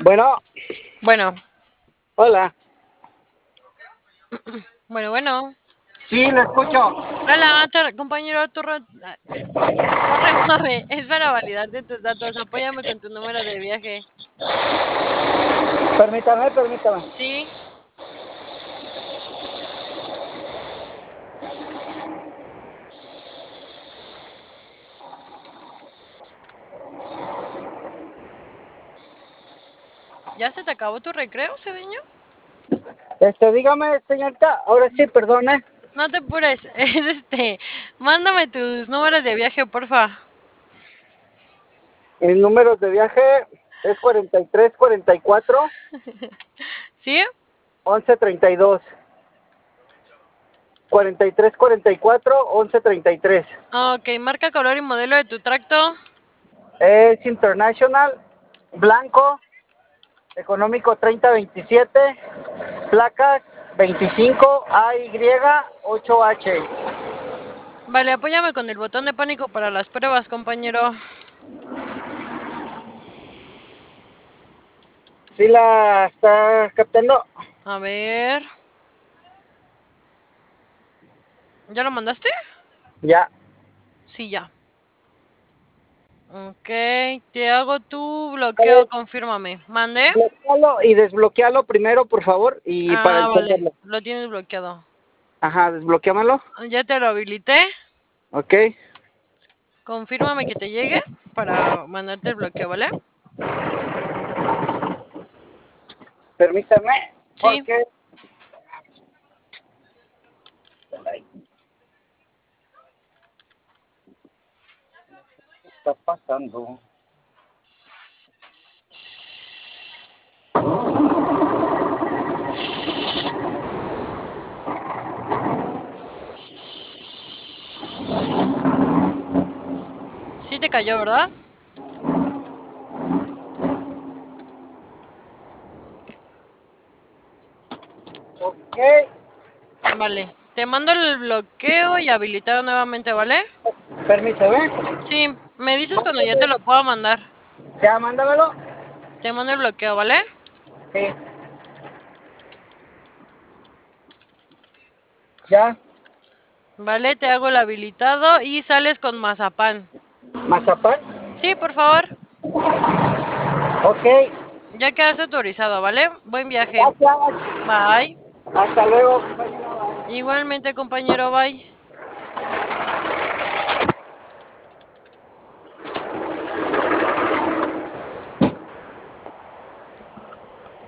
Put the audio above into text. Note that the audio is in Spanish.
Bueno, Bueno, hola. bueno. Sí, lo escucho. Hola, compañero Torre. Es para validarte tus datos. Apóyame con tu número de viaje. Permítame. Sí, ¿ya se te acabó tu recreo, Cedeño? Dígame, señorita. Ahora sí, perdone. No te apures. Mándame tus números de viaje, porfa. El número de viaje es 43 44 ¿Sí? 11 32. 43 44 11 33. Ok, marca, color y modelo de tu tracto. Es International, blanco, económico 3027, placas 25 AY 8H. Vale, apóyame con el botón de pánico para las pruebas, compañero. ¿Sí la está captando? A ver. ¿Ya lo mandaste? Ya. Sí, ya. Ok, te hago tu A bloqueo, ver, confírmame. ¿Mande? bloquealo y desbloquealo primero, por favor, y para Ah, vale, entenderlo. lo tienes bloqueado. Ajá, desbloqueamelo. Ya te lo habilité. Ok. Confírmame que te llegue para mandarte el bloqueo, ¿vale? Permítame, Sí. porque está pasando. Sí te cayó, ¿verdad? Ok. Vale. Te mando el bloqueo y habilitado nuevamente, ¿vale? Permítame. Sí, me dices cuando ya te lo pueda mandar. Ya, mándamelo. Te mando el bloqueo, ¿vale? Sí. Ya. Vale, te hago el habilitado y sales con mazapán. Mazapán. Sí, por favor. Ok. Ya quedaste autorizado, ¿vale? Buen viaje. Gracias. Bye. Hasta luego, compañero. Igualmente, compañero, bye.